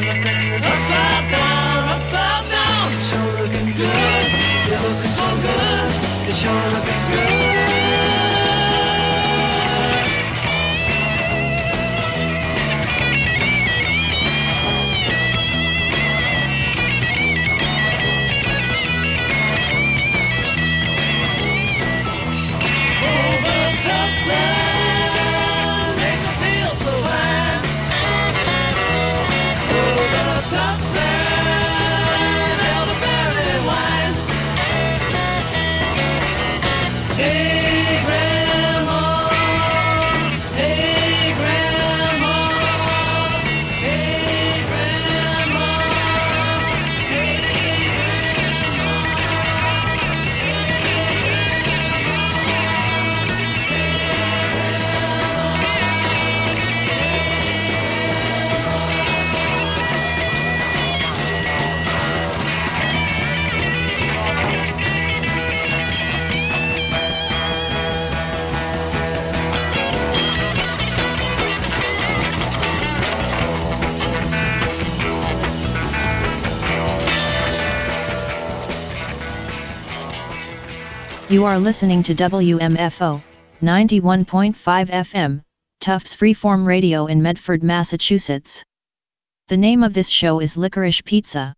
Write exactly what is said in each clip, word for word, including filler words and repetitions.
everything is upside down, upside down. You're sure looking good, you're looking so good, you're sure looking good. You are listening to W M F O, ninety-one point five F M, Tufts Freeform Radio in Medford, Massachusetts. The name of this show is Licorice Pizza.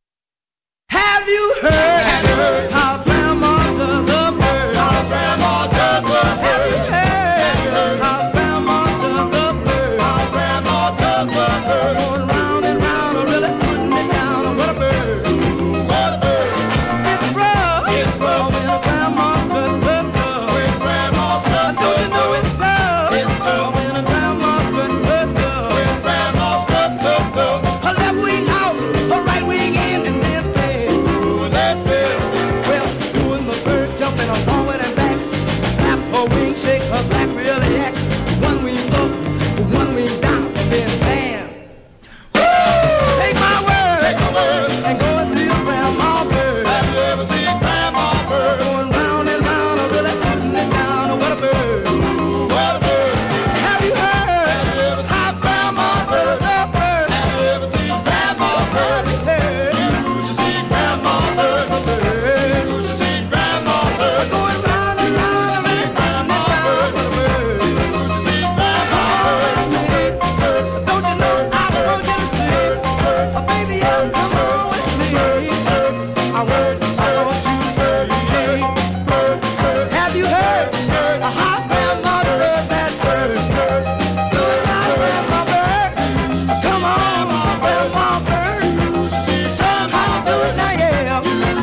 Have you heard, have you heard how Grandma does the bird? How Grandma does the bird? Have you heard how Grandma does the bird? How Grandma does the bird? Going round and round, really putting it down. What a bird! What a bird! It's rough. It's rough when a grandma does the stuff. When Grandma does the stuff. Don't you know it's tough? It's tough when a grandma does the stuff. When Grandma does the stuff. Her left wing out, her right wing in, and this bed. Ooh, that's bed. Well, doing the bird jumping her forward and back. Perhaps her wing shake, her sack really act. One wing up, one wing down, and then dance. Woo! Take my word, take my word, and go and see a grandma bird. Have you ever seen Grandma bird? Going round and round, or really putting it down. Oh, what a bird! What a bird! Have you heard? Have you ever how Grandma does the bird? Have you ever seen Grandma bird? You should see Grandma bird. You should see Grandma bird. Going round and round, and round and round. What a bird! You should see Grandma bird. Don't you know I want you to see? Oh, baby, yeah, come on with me. I want, I want you to say, have you heard how Grandma does that bird? Do it now, Grandma bird. Come on, Grandma bird. Somehow do it now, yeah.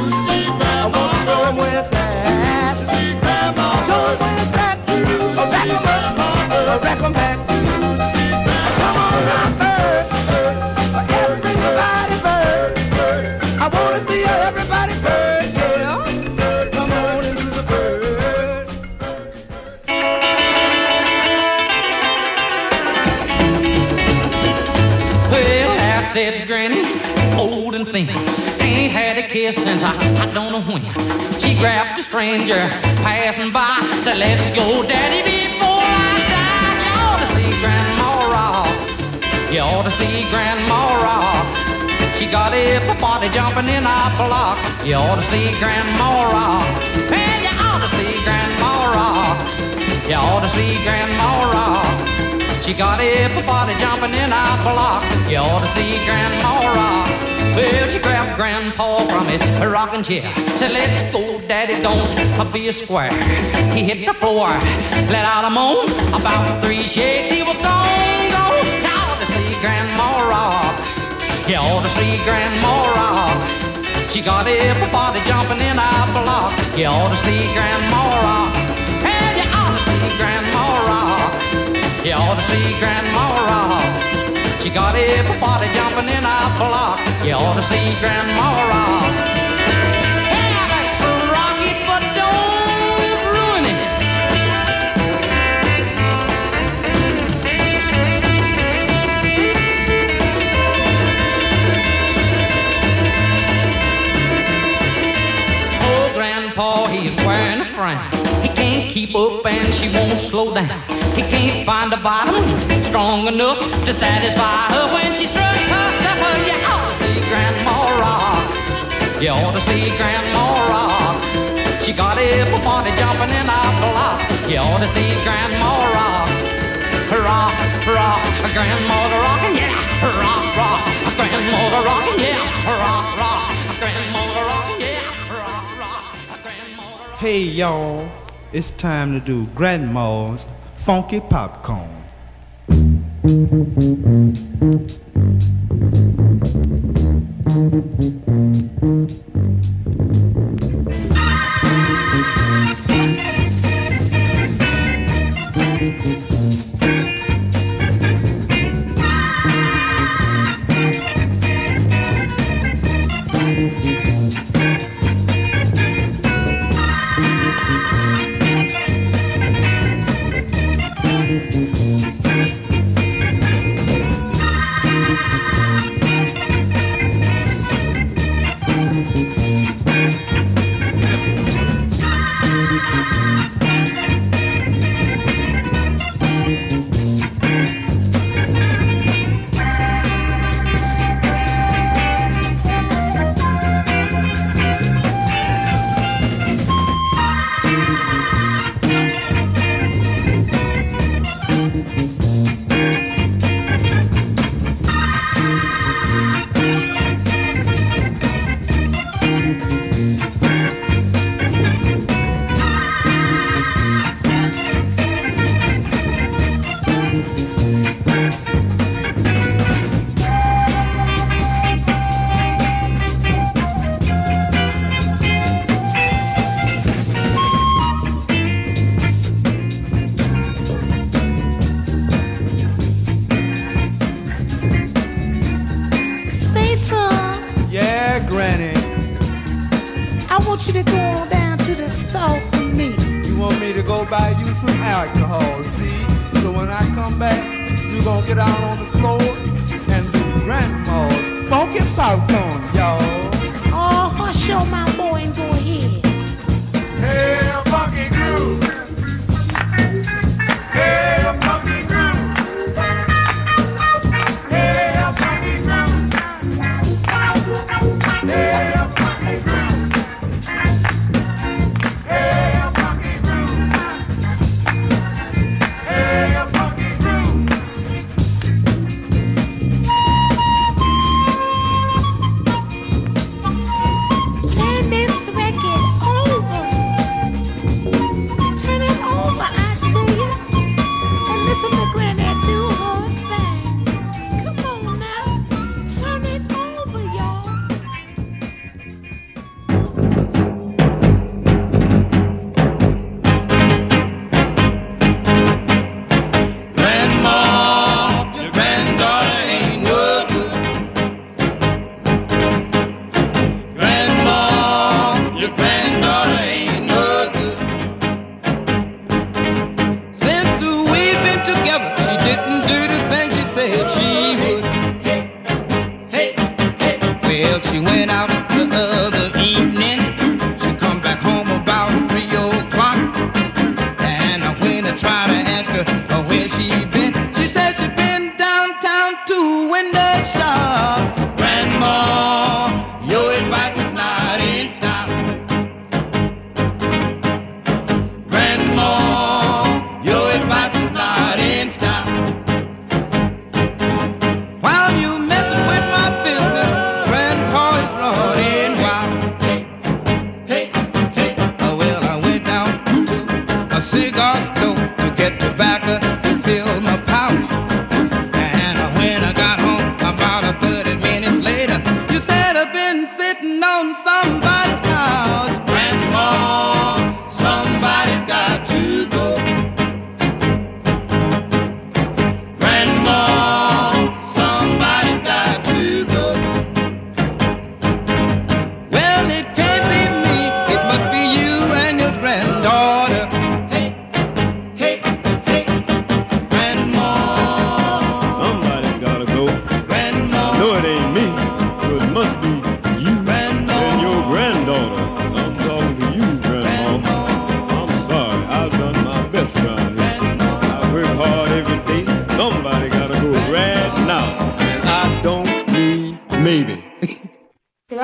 I want to show 'em where it's at. Show 'em where it's at. Oh, rack 'em up, oh, rack 'em back. Come on now, bird. Everybody bird. I want to see everybody bird, yeah. Come on and do the bird. Well, assets granny, old and thin. Ain't had a kiss since I, I don't know when. She grabbed a stranger passing by. Said, let's go, daddy, before I die. You ought to see Grandma rock. You ought to see Grandma rock. She got everybody jumping in our block. You ought to see Grandma rock. Well, you ought to see Grandma rock. You ought to see Grandma rock. She got everybody jumping in our block. You ought to see Grandma rock. Well, she grabbed Grandpa from his rocking chair. Said, let's go, daddy, don't be a square. He hit the floor, let out a moan. About three shakes, he was gone, gone. You ought to see Grandma rock. You ought to see Grandma rock. She got everybody jumping in our block. You ought to see Grandma rock. Hey, you ought to see Grandma rock. You ought to see Grandma rock. She got everybody jumping in our block. You ought to see Grandma rock. Hey, let's rock it, but don't ruin it. Oh, Grandpa, he's wearing a frown. He can't keep up and she won't slow down. He can't find a bottom strong enough to satisfy her when she struts her step You ought to see Grandma rock. You ought to see Grandma rock. She got every party jumping in our block. You ought to see Grandma rock. Rock, rock, Grandmother rockin', yeah. Rock, rock, Grandmother rockin', yeah. Rock, rock, Grandmother rockin', yeah. Rock, rock, Grandmother rockin'. Hey y'all, it's time to do Grandma's Funky Popcorn.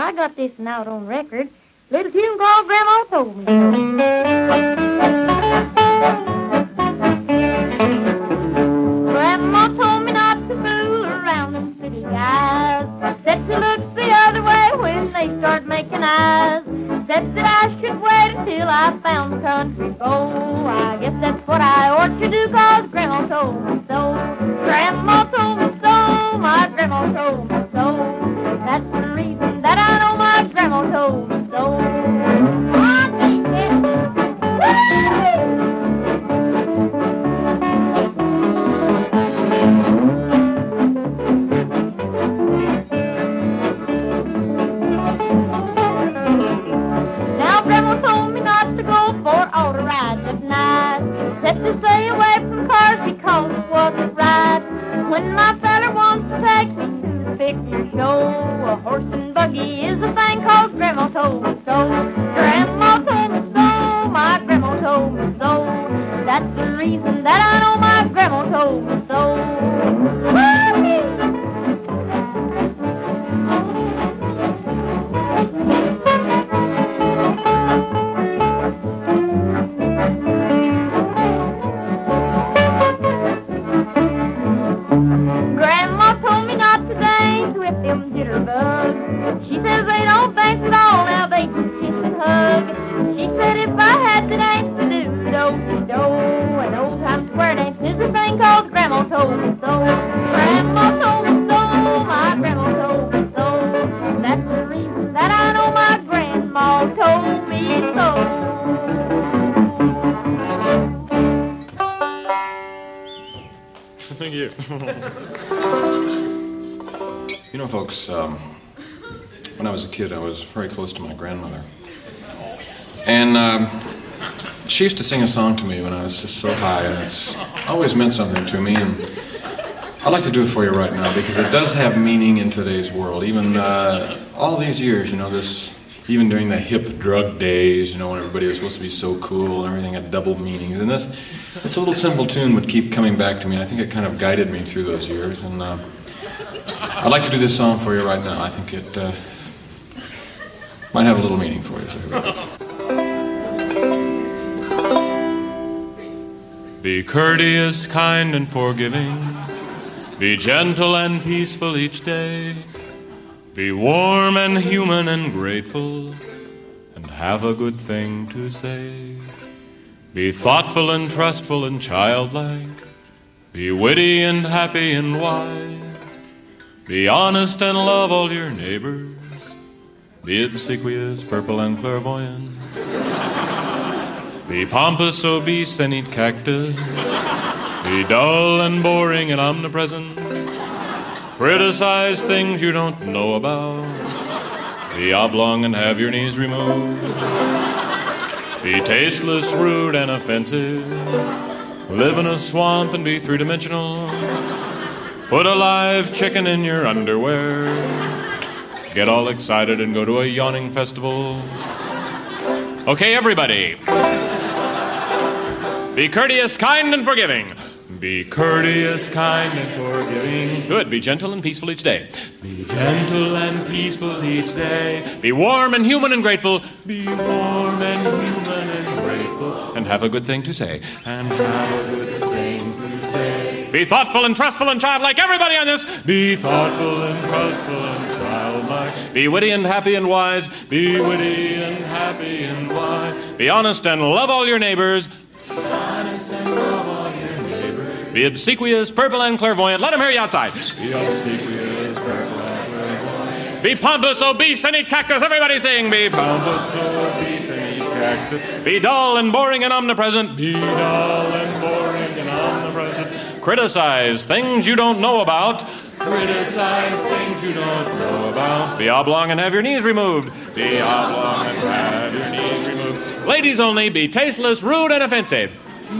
I got this one out on record. Little tune called Grandma Told Me So. Grandma told me not to fool around them city guys. Said to look the other way when they start making eyes. Said that I should wait until I found country gold. I guess that's what I ought to do, cause Grandma told me so. Grandma told me so, my grandma told me so. That's the reason that I know my grandma told me so. Now Grandma told me not to go for auto rides at night. Said to stay away from cars because it wasn't right. When my fella wants to take me to the picture show, a horse and buggy is a thing called Grandma told me so. Grandma told me so, my grandma told me so. That's the reason that I know my grandma told me so. Woo-hoo! Grandma told me not to dance with them jitterbugs. She says they don't dance at all, now they just kiss and hug. She said if I had to dance to do do-si-do, an old-time square dance is a thing called Grandma told me so. Grandma told me so, my grandma told me so. That's the reason that I know my grandma told me so. Thank you. You know, folks, um, when I was a kid, I was very close to my grandmother. And um, she used to sing a song to me when I was just so high, and it's always meant something to me. And I'd like to do it for you right now because it does have meaning in today's world. Even uh, all these years, you know, this, even during the hip drug days, you know, when everybody was supposed to be so cool and everything had double meanings. And this, this little simple tune would keep coming back to me. I think it kind of guided me through those years. And uh, I'd like to do this song for you right now. I think it uh, might have a little meaning for you. So here we go. Be courteous, kind, and forgiving. Be gentle and peaceful each day. Be warm and human and grateful, and have a good thing to say. Be thoughtful and trustful and childlike. Be witty and happy and wise. Be honest and love all your neighbors. Be obsequious, purple and clairvoyant. Be pompous, obese, and eat cactus. Be dull and boring and omnipresent. Criticize things you don't know about. Be oblong and have your knees removed. Be tasteless, rude, and offensive. Live in a swamp and be three-dimensional. Put a live chicken in your underwear. Get all excited and go to a yawning festival. Okay, everybody. Be courteous, kind, and forgiving. Be courteous, kind, and forgiving. Good. Be gentle and peaceful each day. Be gentle and peaceful each day. Be warm and human and grateful. Be warm and human and grateful. And have a good thing to say. And have a good thing to say. Be thoughtful and trustful and childlike. Everybody on this. Be thoughtful and trustful and childlike. Be witty and happy and wise. Be witty and happy and wise. Be honest and love all your neighbors. Be honest and love all your neighbors. Be obsequious, purple, and clairvoyant. Let them hear you outside. Be obsequious, purple, and clairvoyant. Be pompous, obese, and eat cactus. Everybody sing. Be pompous, obese, and eat cactus. Be dull and boring and omnipresent. Be dull and boring and omnipresent. Criticize things you don't know about. Criticize things you don't know about. Be oblong and have your knees removed. Be oblong and have your knees removed. Ladies only, be tasteless, rude, and offensive.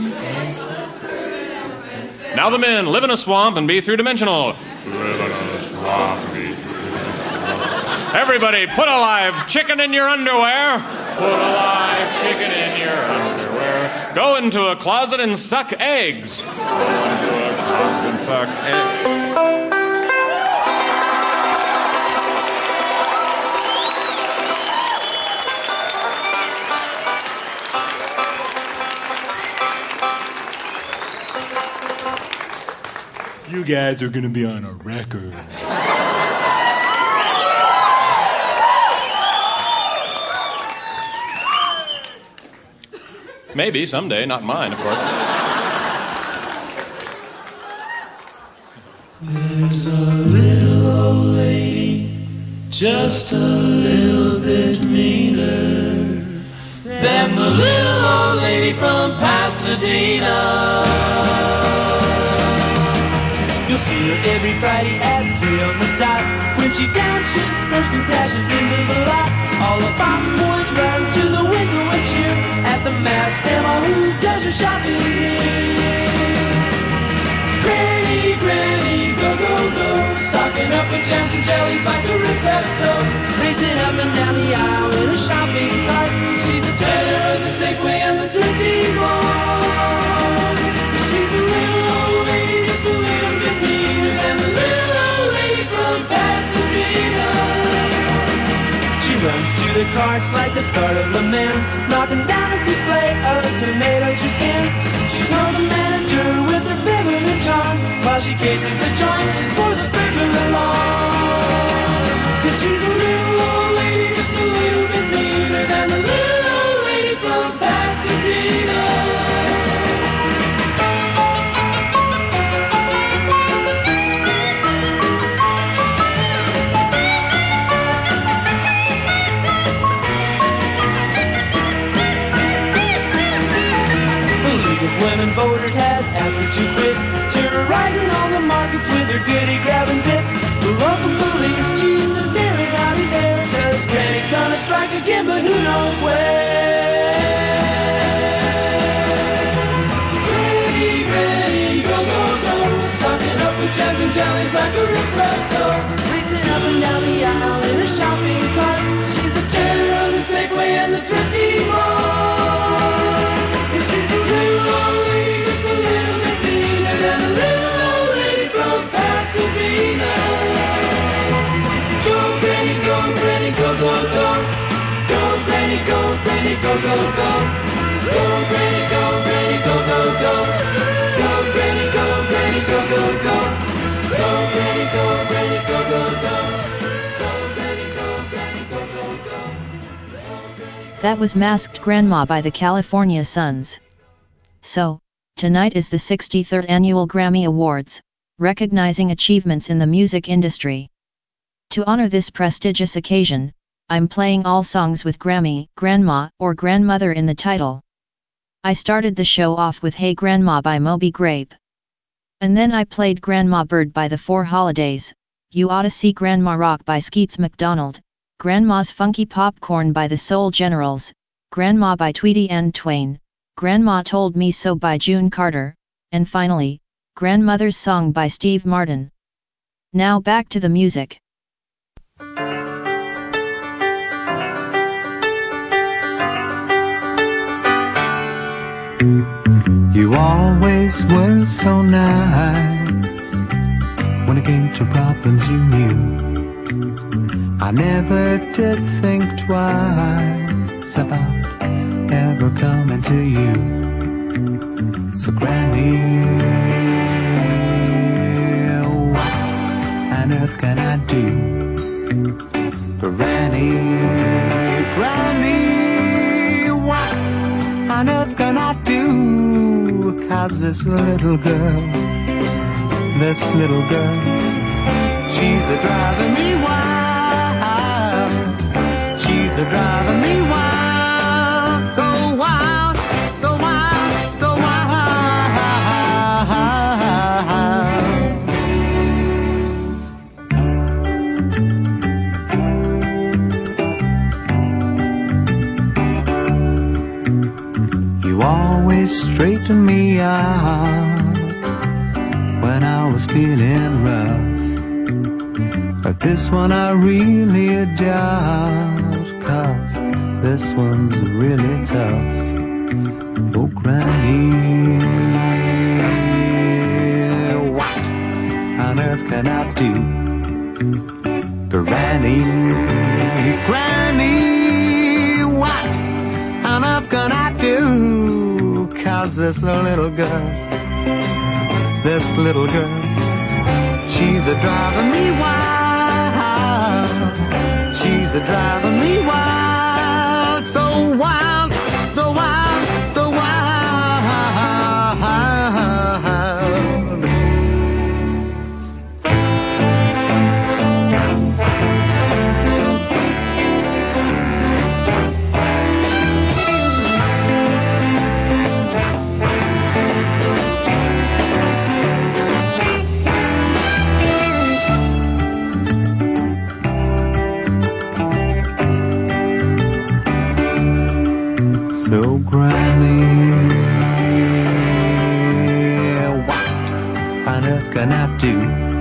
Now the men, live in a swamp and be three-dimensional. Live in a swamp and be three-dimensional. Everybody, put a live chicken in your underwear. Put a live chicken in your underwear. Go into a closet and suck eggs. Go into a closet and suck eggs. guys are gonna be on a record. Maybe someday, not mine, of course. There's a little old lady, just a little bit meaner than the little old lady from Pasadena. You'll see her every Friday at three on the dot. When she downshifts first and crashes into the lot, all the box boys run to the window and cheer at the masked grandma who does her shopping here. Granny, Granny, go, go, go, stocking up with jams and jellies like a Ricletto, racing up and down the aisle in a shopping cart. She's the terror of the Safeway and the Thrifty Mart. She's a little old lady, just a little bit meaner than the little old lady from Pasadena. She runs to the carts like the start of Le Mans, knocking down a display of tomato juice cans. She smells the manager with her feminine charm while she cases the joint for the burglar alarm. Cause she's a little old lady, just a little bit meaner than the little old lady from Pasadena. Women voters has asked her to quit, terrorizing all the markets with her goody-grabbing bit. The local police chief is tearing out his hair, cause Granny's gonna strike again, but who knows where. Granny, Granny, go, go, go, stocking up with jams and jellies like a Ricletto, racing up and down the aisle in a shopping cart. She's the terror of the Safeway and the Thrifty Mart. And she's a little old lady, just a little bit meaner than a little old lady from Pasadena. Go, Granny, go, Granny, go, go, go. Go, Granny, go, Granny, go, go, go. Go, Granny, go, Granny, go, go, go. Go, Granny, go, Granny, go, go, go. Go, Granny, go, Granny, go, go, go. Go, Granny, go, Granny, go, go, go. That was Masked Grandma by the California Sons. So, tonight is the sixty-third Annual Grammy Awards, recognizing achievements in the music industry. To honor this prestigious occasion, I'm playing all songs with Grammy, Grandma, or Grandmother in the title. I started the show off with Hey Grandma by Moby Grape. And then I played Grandma Bird by the Four Holidays, You Oughta See Grandma Rock by Skeets McDonald, Grandma's Funky Popcorn by the Soul Generals, Grandma by Tweety and Twain, Grandma Told Me So by June Carter, and finally, Grandmother's Song by Steve Martin. Now back to the music. You always were so nice. When it came to problems you knew, I never did think twice about ever coming to you. So Granny, what on earth can I do? Granny, Granny, what on earth can I do? Cause this little girl, this little girl, she's a driving me wild. She's a driving me wild, so wild, so wild, so wild. You always straighten me out when I was feeling rough, but this one I really doubt, cause this one's really tough. Oh Granny, what on earth can I do? Granny, Granny, what on earth can I do? Cause this little girl, this little girl, She's a driving me wild. She's a driving me wild. So wild, so wild, so wild. So Granny, what on earth can I do?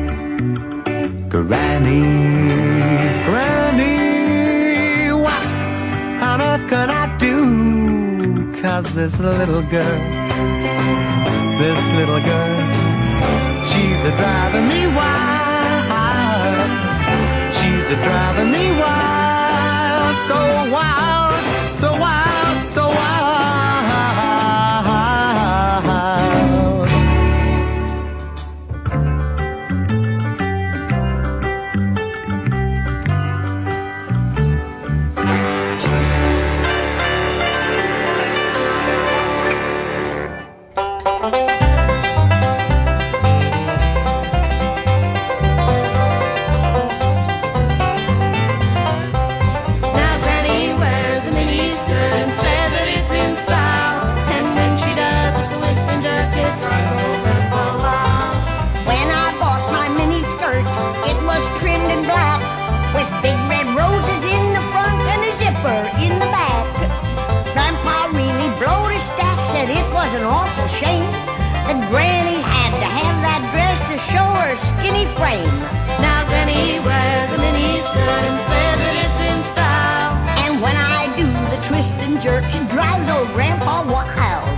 Granny, Granny, what on earth can I do? 'Cause this little girl, this little girl, she's a driving me wild. She's a driving me wild, so wild, so wild, so wild. An awful shame that Granny had to have that dress to show her skinny frame. Now Granny wears a mini skirt and says that it's in style. And when I do the twist and jerk, it drives old Grandpa wild.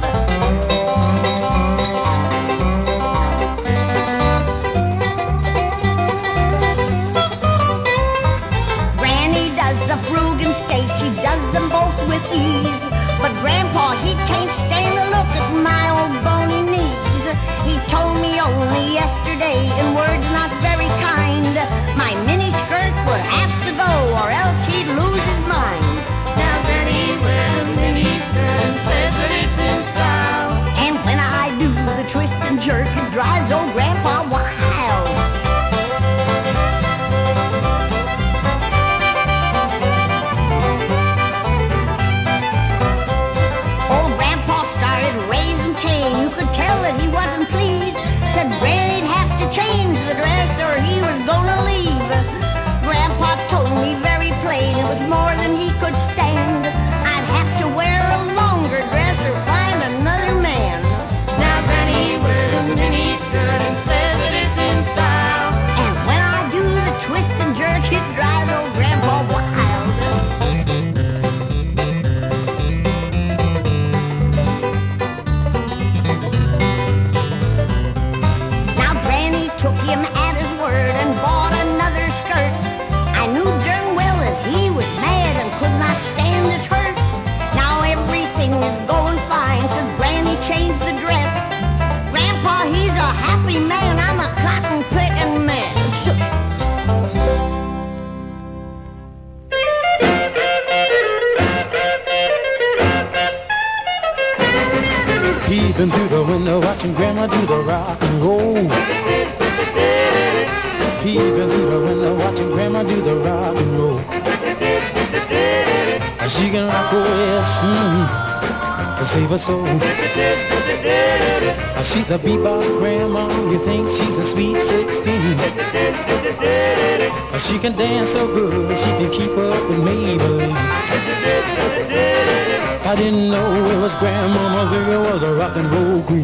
Granny does the frug and skate, she does them both with ease. But Grandpa, he can't stand to look at my old bony knees. He told me only yesterday, in words not very kind, my mini skirt would have to go or else he'd lose his mind. Now Granny wears a mini skirt and says that it's in style. And when I do the twist and jerk, it drives old Grandpa wild. You could tell that he wasn't pleased. Said Granny'd have to change the dress or he was gonna leave. Grandpa told me very plain it was more than he could stand. I'd have to wear a longer dress or find another man. Now Granny wears a mini skirt and says that it's in style. And when I do the twist and jerk, it drives old Grandpa wild. Took him at his word and bought another skirt. I knew darn well that he was mad and could not stand this hurt. Now everything is going fine since Granny changed the dress. Grandpa, he's a happy man, I'm a cotton-picking mess. Peeping through the window, watching Grandma do the rock and roll. Peeping through the window, watching Grandma do the rock and roll. She can rock, oh yes, mm, to save her soul. She's a bebop grandma, you think she's a sweet sixteen. She can dance so good, she can keep up with Maybelline. If I didn't know it was Grandma, I think it was a rock and roll queen.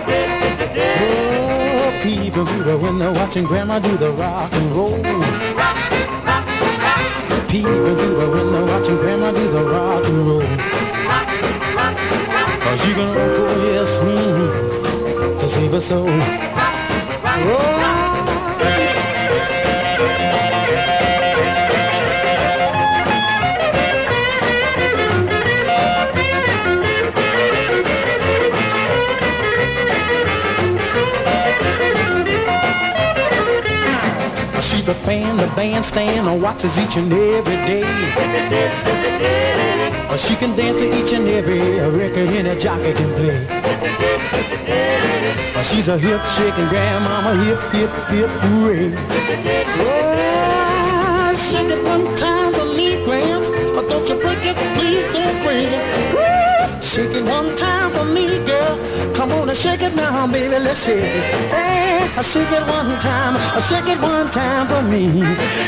Oh, peeping through the window, watching Grandma do the rock and roll. Peeping through the window, watching Grandma do the rock and roll. Oh, she can rock, oh yes, mm, to save her soul. Oh. She's a fan, the bandstand, and watches each and every day. Oh, she can dance to each and every record any jockey can play. Oh, she's a hip shaking grandmama, hip, hip, hip, hooray. Oh, shake it one time for me, Gramps. Oh, don't you break it, please don't break it. Woo! Shake it one time for me, girl. Come on and shake it now, baby, let's shake it. Hey, I shake it one time, I shake it one time for me.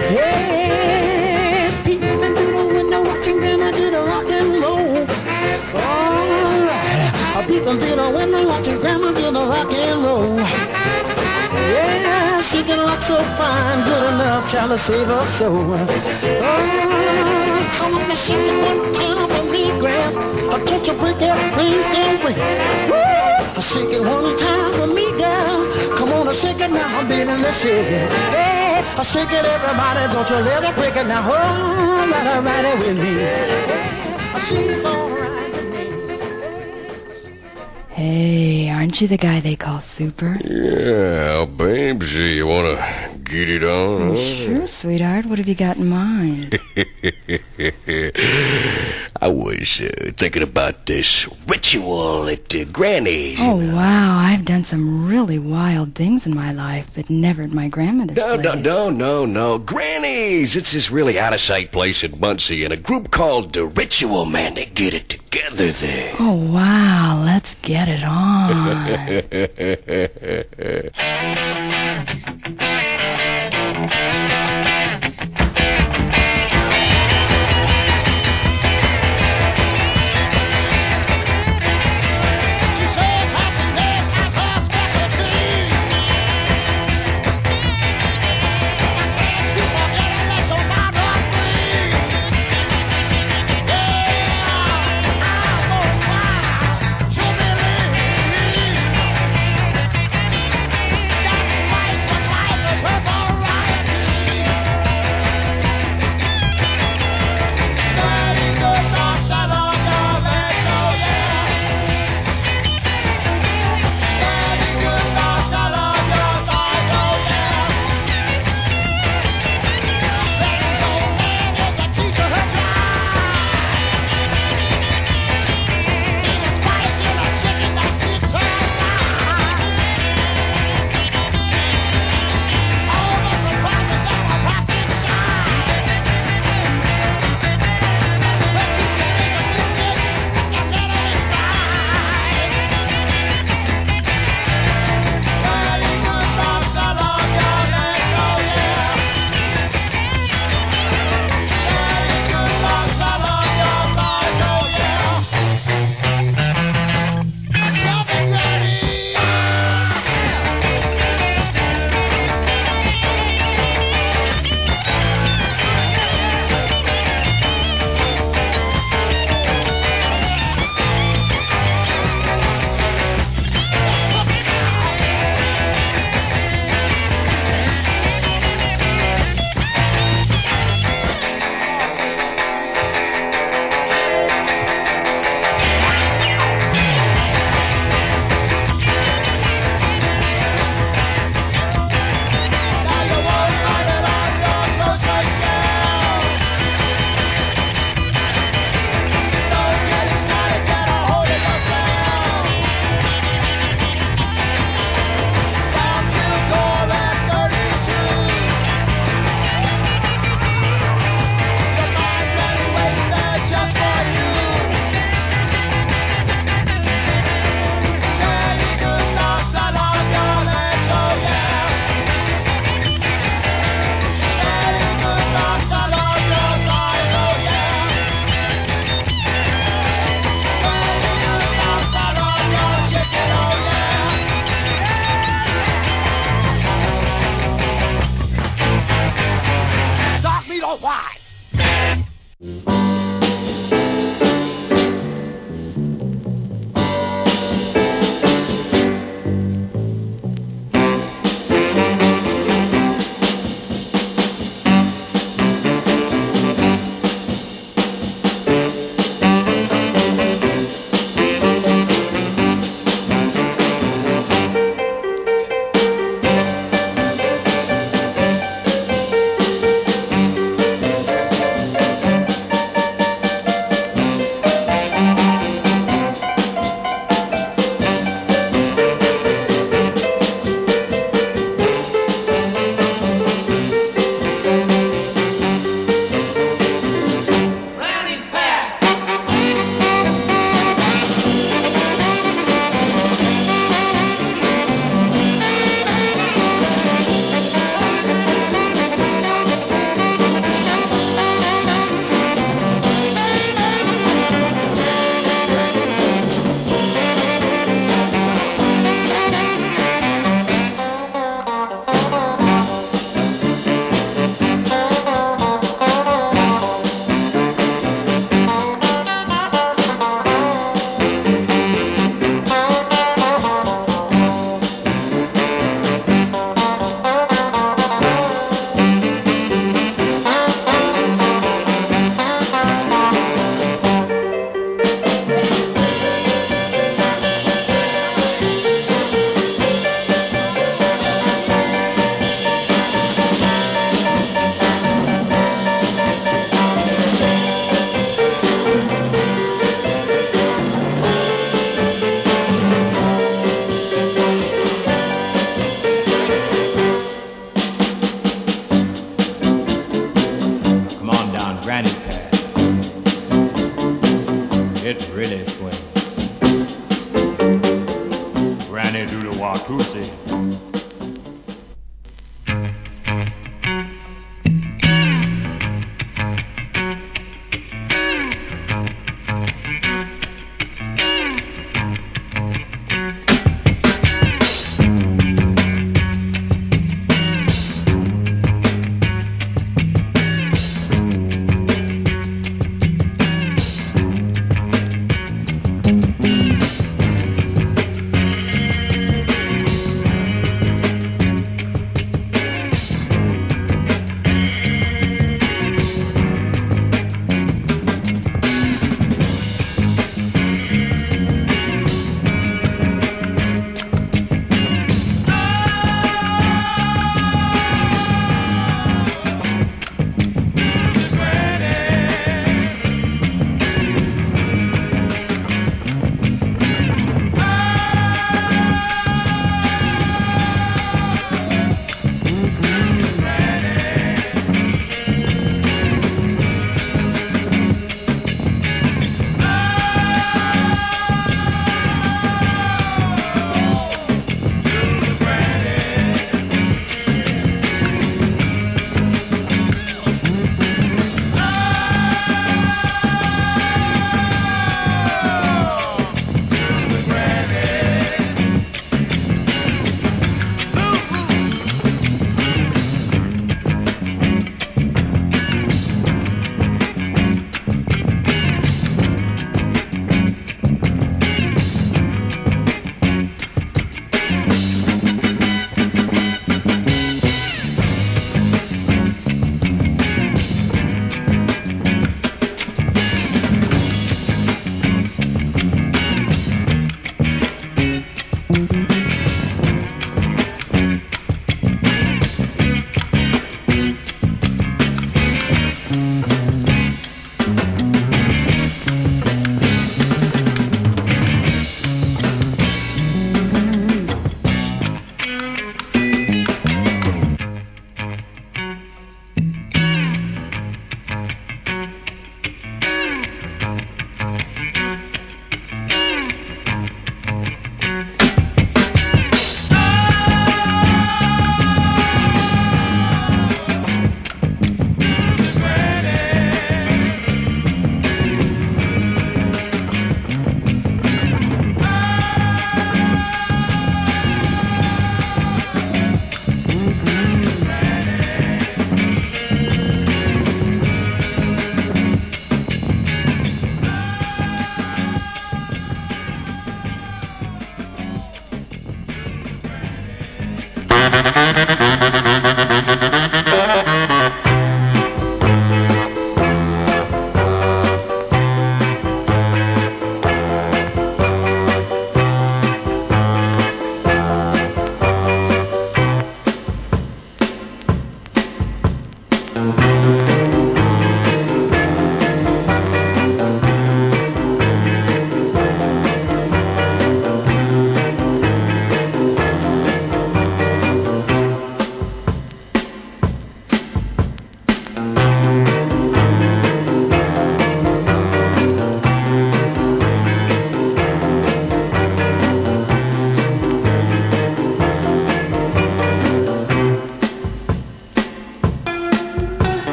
Hey, peeping through the window, watching Grandma do the rock and roll. All right, I'm peeping through the window, watching Grandma do the rock and roll. Yeah, she can rock so fine, good enough, trying to save her soul. Oh, come on and shake it one time for me, Gramps. Oh, don't you break it, please don't break it. Woo! Shake it one time for me, girl. Come on and shake it now, baby, let's shake it. Hey, I shake it, everybody, don't you let it break it now. Oh, right, all right with me. Hey, she's all right with me. Hey, aren't you the guy they call Super? Yeah, babes, you wanna get it on? Oh, sure, sweetheart. What have you got in mind? I was uh, thinking about this ritual at uh, Granny's. Oh, wow. I've done some really wild things in my life, but never at my grandmother's No, place. no, no, no, no. Granny's! It's this really out-of-sight place in Muncie, and a group called The Ritual, man, they get it together there. Oh, wow. Let's get it on.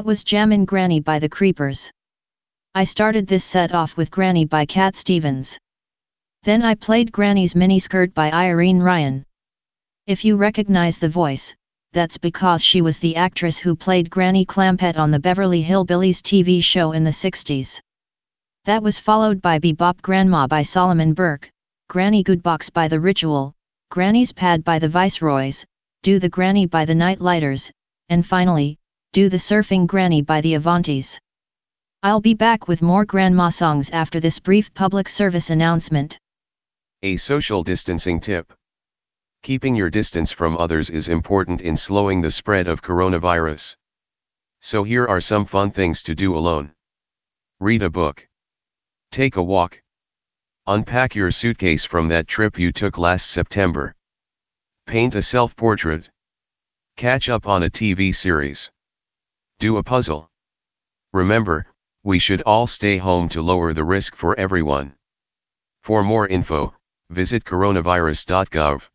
was Jammin' Granny by the Creepers. I started this set off with Granny by Cat Stevens. Then I played Granny's Miniskirt by Irene Ryan. If you recognize the voice, that's because she was the actress who played Granny Clampett on the Beverly Hillbillies T V show in the sixties. That was followed by Bebop Grandma by Solomon Burke, Granny Goodbox by The Ritual, Granny's Pad by the Viceroys, Do the Granny by the Nightlighters, and finally, Do the Surfing Granny by the Avantis. I'll be back with more grandma songs after this brief public service announcement. A social distancing tip. Keeping your distance from others is important in slowing the spread of coronavirus. So here are some fun things to do alone. Read a book. Take a walk. Unpack your suitcase from that trip you took last September. Paint a self-portrait. Catch up on a T V series. Do a puzzle. Remember, we should all stay home to lower the risk for everyone. For more info, visit coronavirus dot gov.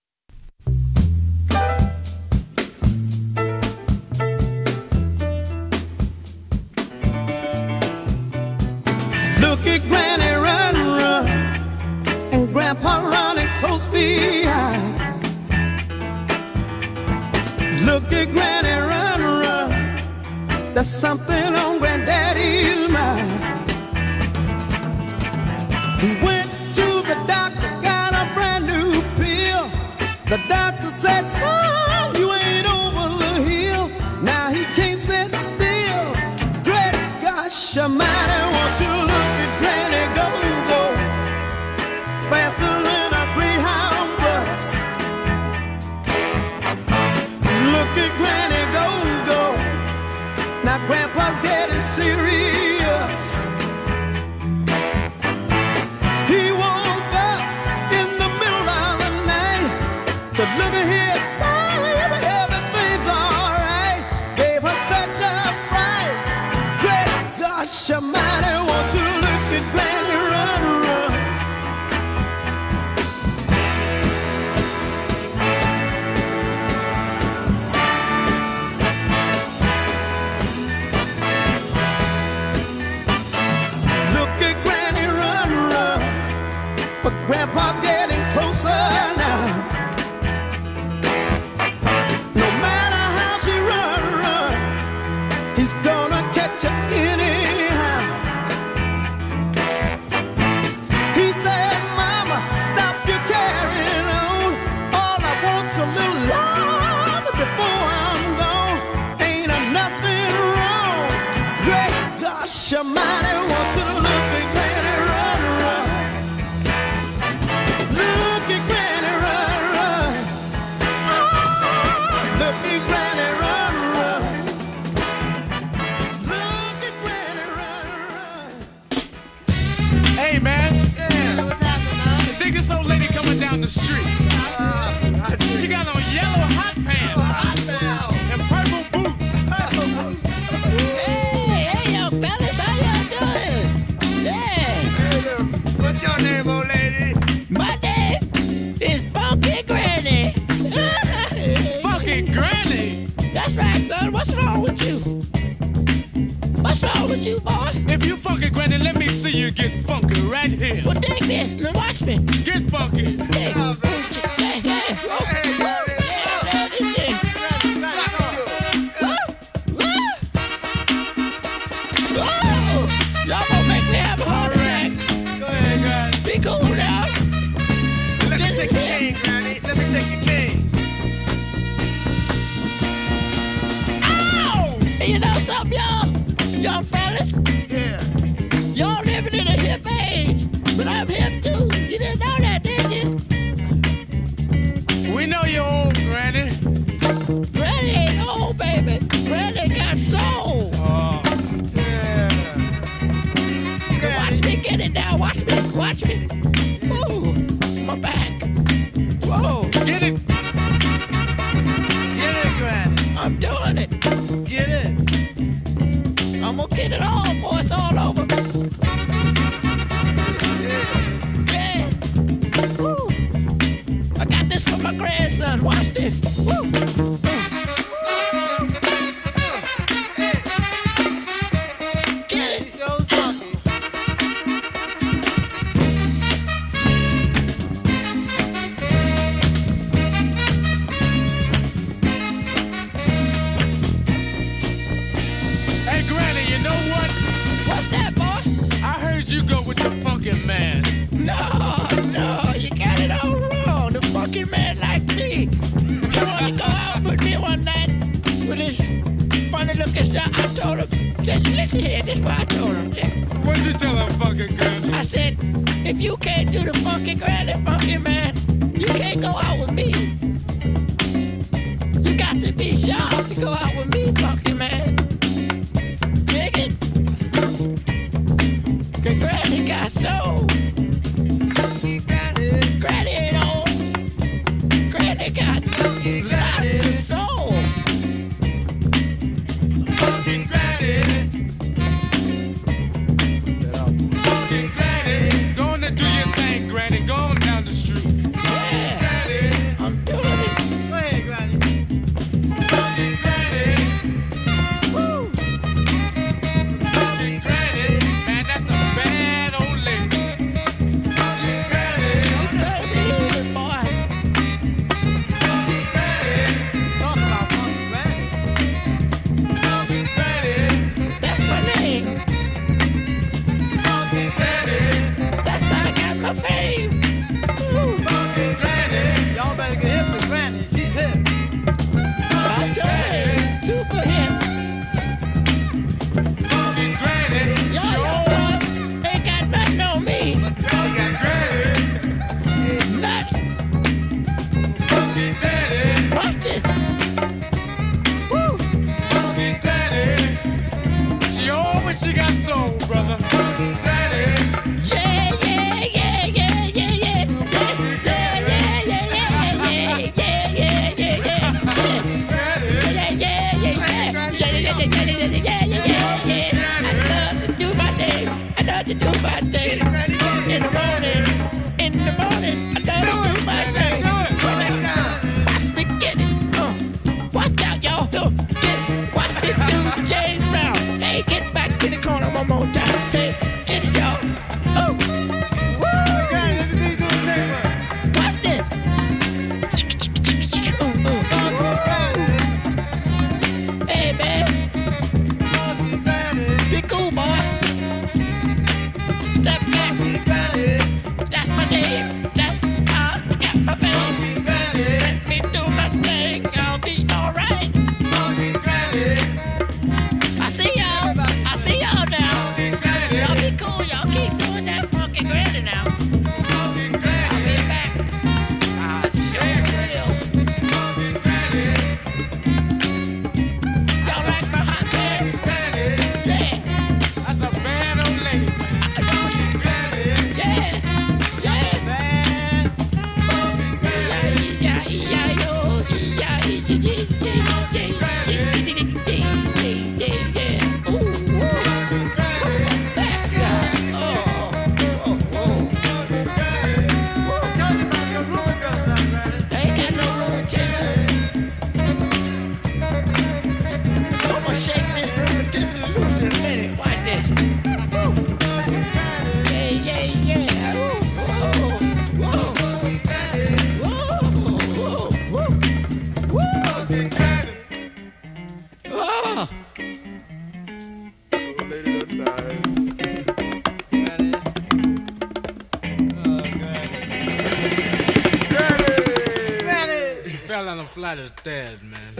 Look at Granny run, run, and Grandpa running close behind. Look at Granny run, run, there's something on Granddaddy's mind. He went to the doctor, got a brand new pill. The doctor said, son, you ain't over the hill. Now he can't sit still. Great gosh almighty, won't you look at Granny go, go, faster than a Greyhound bus. Look at Granny go, go, now Grandpa's getting serious. He woke up in the middle of the night, said, look at here, baby, everything's alright. Gave her such a fright. Great gosh almighty, won't you look at Granny run, run. Look at Granny run, run, but Grandpa's getting closer now. No matter how she run, run, he's gonna catch her anyhow. He said, Mama, stop your carrying on. All I want's a little love before I'm gone. Ain't a nothing wrong. Great gosh almighty, want to look at Granny run, run. Look at Granny run, run. Ah, look at Granny run, run. Look at Granny run, run. Hey, man. Yeah, what's happening, man? I think this old lady coming down the street. Uh, she got on yellow hot pants. Hot pants. And purple boots. Hey, hey, yo, fellas, how y'all doing? Yeah. Hey, what's your name, old lady? My name is Funky Granny. Funky Granny? That's right, son. What's wrong with you? What's wrong with you, boy? If you funky Granny, let me see you get funky right here. Well, dig this. Now watch me. Get funky. Hey, hey, hey. Oh, Hey, yeah, yeah, this thing. Woo, woo. Whoa. Y'all gonna make me have a heart attack. Go ahead, Granny. Be cool now. Let me take your cane, Granny. Let me take your cane. Ow! You know something, y'all? Young fellas? Yeah. Y'all living in a hip age, but I'm hip too. You didn't know that, did you? We know you're old, Granny. Granny ain't old, baby. Granny got soul. Oh, yeah. Now watch me get it now. Watch me. Watch me. Ooh, my back. Whoa. Get it. Get it, Granny. I'm doing it. Get it. I'm gonna get it all, boy. It's all over. Yeah. Woo. I got this from my grandson. Watch this. Woo. Listen, listen here, this is what I told him. What'd you tell her, funky granny? I said, if you can't do the funky granny, funky man, you can't go out with me. You got to be sharp to go out with me, funky man. Dig it? Cause granny got soul. Granny, granny ain't old. Granny got lots of soul. Funky granny. Funky granny. Go on and do your thing, granny. Go on down the street. Yeah, granny. I'm doing it. Go ahead, granny. Funky granny. Woo. Funky granny. Man, that's a bad old lady. Funky granny. You better believe it, boy. Funky granny. Talk about funky granny. Funky granny. That's my name. Funky granny. That's how I got my fame. Ooh. Funky granny. Y'all better get hip with Granny. She's hip. I tell you, super hip. Funky granny. Y'all, y'all boys ain't got nothing on me. Funky granny. Nothing. Funky granny. Watch this. Woo. Funky granny. She old when she got soul, brother. Funky granny. Yeah, yeah, yeah, yeah, yeah, yeah. Yeah, yeah, yeah, yeah, yeah, yeah, yeah, yeah, yeah, yeah. Yeah, yeah, yeah, yeah, yeah. Yeah, yeah, yeah, yeah, yeah, yeah, yeah, yeah, yeah. I love to do my thing. I love to do my thing. In the morning, in the morning, I love to do my thing. Watch me get it. Uh, watch out, y'all. Uh, get it. Watch me do James Brown. Hey, get back to the corner one more time. Hey, get it, y'all. Oh, woo. Granny, let me see you do the thing. Watch this. Uh, uh. Hey, man. Funky Granny. Be cool, boy. Step back. That's my name. That's how I got my fame. Let me do my thing. I'll be alright. I see y'all. I see y'all now. Y'all be cool. Y'all keep doing that funky granny now. I'll be back. I sure will. Y'all like my hot pants? Yeah. That's a bad old lady. Yeah, yeah, man. Yeah, yeah, yeah, yo, yeah, yeah, yeah, yeah, yeah, yeah, yeah, yeah. Ooh, ooh. Backside. Oh, oh, oh. I ain't got no room to I'm gonna shake this rheumatism loose in a minute. Watch this. Woo. Yeah, yeah, yeah. Ooh, whoa, whoa. Whoa, whoa, whoa, whoa. Oh. She fell on the flight of stairs, man.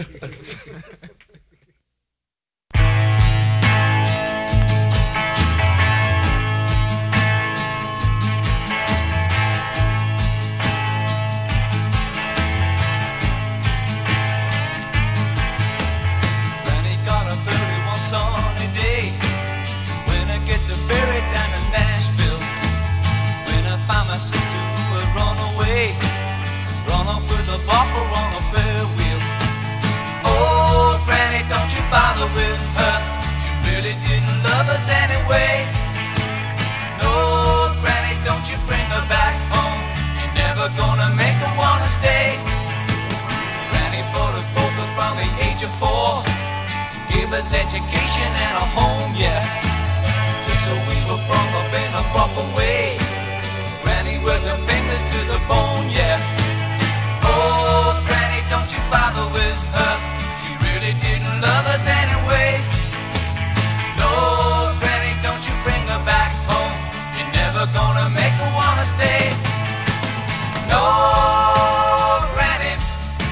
Granny got a birdie one sunny day when I get the ferry down to Nashville. When I find my sister who had run away, run off with a bopper on a fair wheel. Oh, Granny, don't you bother with her. She really didn't love us anyway. No, Granny, don't you bring her back home. You're never gonna make her wanna stay. Granny brought us both up from the age of four, gave us education and a home, yeah. Just so we were brought up in a proper way. Granny with her fingers to the bone, yeah. Oh, Granny, don't you bother with her. She really didn't love us anyway. No, Granny, don't you bring her back home. You're never gonna make her wanna stay. No, Granny,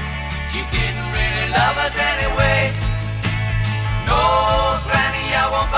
she didn't really love us anyway. No, Granny, I won't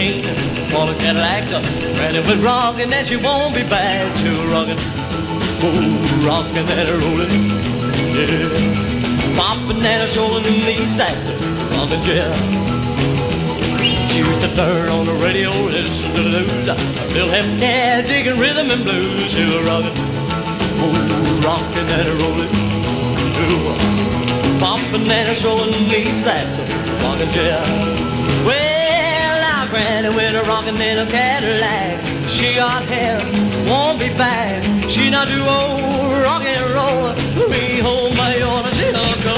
limousine, bought a Cadillac, Granny went rockin' and she won't be back. She was rockin', oh, rockin' and rollin', yeah, poppin' and showin' them knees that rockin' yeah. She used to turn on the radio, listen to the news, Bill Hep cat digging rhythm and blues. She was rockin', oh, rockin' and rollin', oh, poppin' and showin' them knees that rockin' yeah. Well, now Granny went a rockin' in a Cadillac. She got hair, won't be back. She not do old rock and roll. Me home by your she'll go.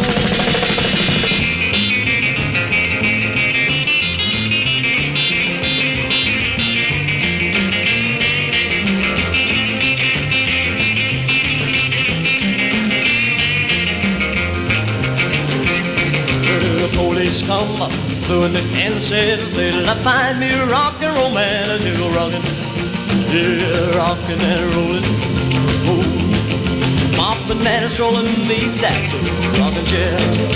The police come doing the Kansas City, said I find me a rock and roll man, I do rockin', yeah, rockin' and rollin', oh, poppin' and strolling leaves that rockin' chair.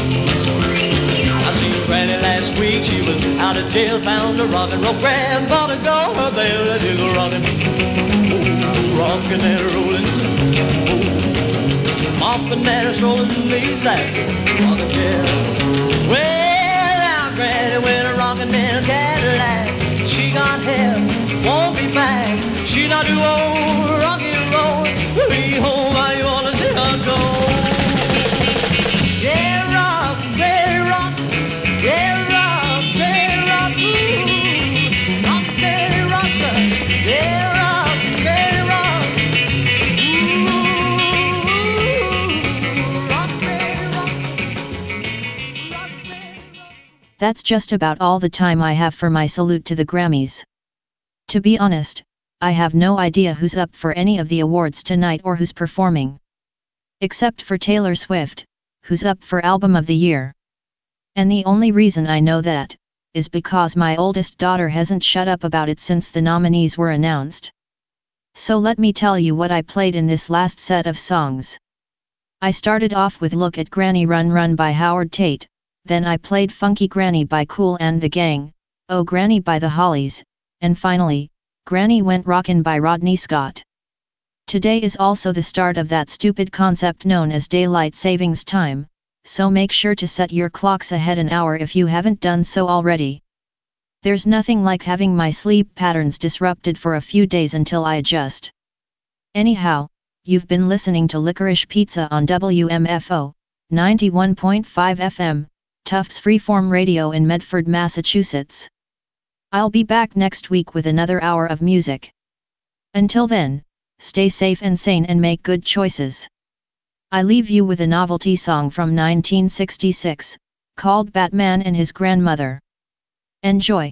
I seen Granny last week, she was out of jail, found a rock and roll grand, bought a gold bell, I do rockin', oh, rockin' and rollin', oh, poppin' and strolling leaves that rockin' chair. Well, Granny went a rockin' in a Cadillac. She got hair, won't be back. She not do old rock and roll. Be home by you wanna see her go. Yeah, rock, yeah, rock, yeah, rock, yeah, rock, ooh, rock, yeah, rock, yeah, rock, yeah, rock, ooh, rock, yeah, rock, rock, yeah. That's just about all the time I have for my salute to the Grammys. To be honest, I have no idea who's up for any of the awards tonight or who's performing. Except for Taylor Swift, who's up for Album of the Year. And the only reason I know that, is because my oldest daughter hasn't shut up about it since the nominees were announced. So let me tell you what I played in this last set of songs. I started off with Look at Granny Run Run by Howard Tate, then I played Funky Granny by Kool and the Gang, Oh Granny by the Hollies, and finally, Granny Went Rockin' by Rodney Scott. Today is also the start of that stupid concept known as daylight savings time, so make sure to set your clocks ahead an hour if you haven't done so already. There's nothing like having my sleep patterns disrupted for a few days until I adjust. Anyhow, you've been listening to Licorice Pizza on W M F O, ninety-one point five F M, Tufts Freeform Radio in Medford, Massachusetts. I'll be back next week with another hour of music. Until then, stay safe and sane and make good choices. I leave you with a novelty song from nineteen sixty-six, called Batman and His Grandmother. Enjoy.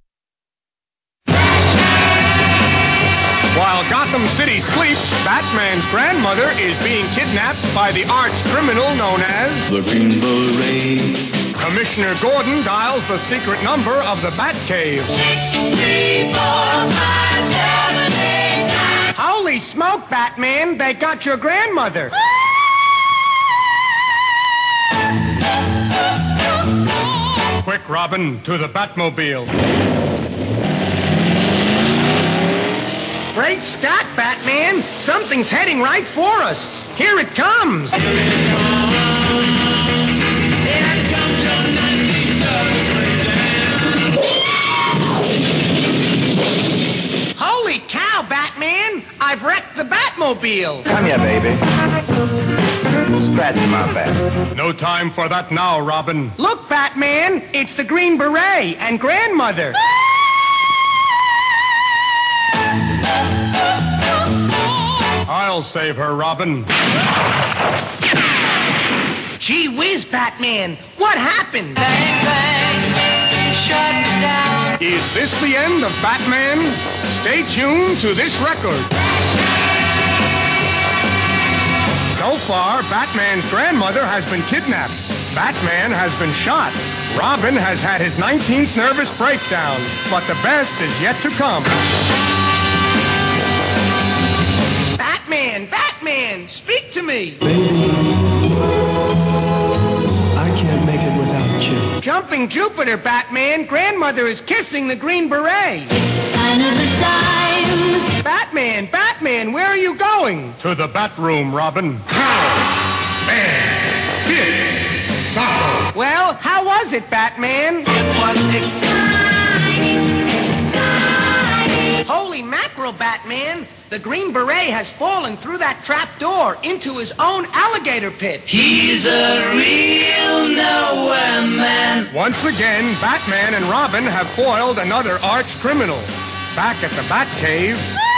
While Gotham City sleeps, Batman's grandmother is being kidnapped by the arch criminal known as the Green Beret. Commissioner Gordon dials the secret number of the Batcave. Six, three, four, five, seven, eight, nine. Holy smoke, Batman! They got your grandmother. Quick, Robin, to the Batmobile. Great Scott, Batman! Something's heading right for us. Here it comes. Holy cow, Batman! I've wrecked the Batmobile. Come here, baby. Scratch my back. No time for that now, Robin. Look, Batman! It's the Green Beret and grandmother. I'll save her, Robin. Gee whiz, Batman! What happened? Bang, bang, shut me down. Is this the end of Batman? Stay tuned to this record. So far, Batman's grandmother has been kidnapped. Batman has been shot. Robin has had his nineteenth nervous breakdown. But the best is yet to come. Batman! Batman! Speak to me! Baby, I can't make it without you. Jumping Jupiter, Batman. Grandmother is kissing the Green Beret. Sign of the times. Batman, Batman, where are you going? To the bat room, Robin. Well, how was it, Batman? It was exciting, exciting. Holy mackerel, Batman. The Green Beret has fallen through that trap door into his own alligator pit. He's a real nowhere man. Once again, Batman and Robin have foiled another arch criminal. Back at the Batcave.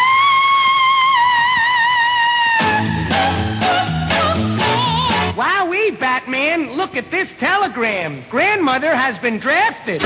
Wowee, Batman, look at this telegram. Grandmother has been drafted.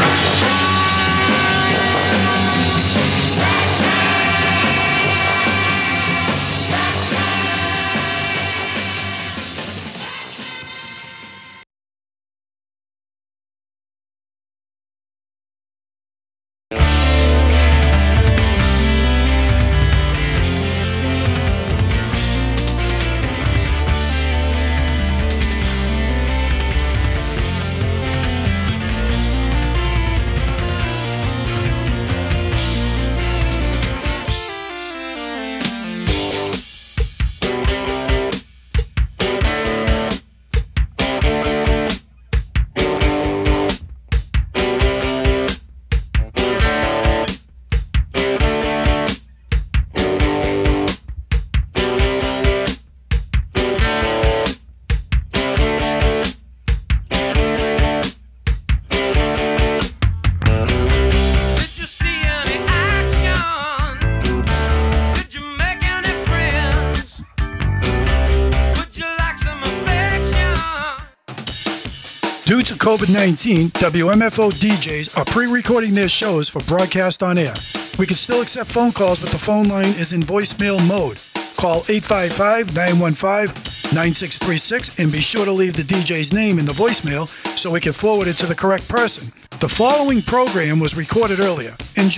Due to COVID nineteen, W M F O D Js are pre-recording their shows for broadcast on air. We can still accept phone calls, but the phone line is in voicemail mode. Call eight five five, nine one five, nine six three six and be sure to leave the D J's name in the voicemail so we can forward it to the correct person. The following program was recorded earlier. Enjoy.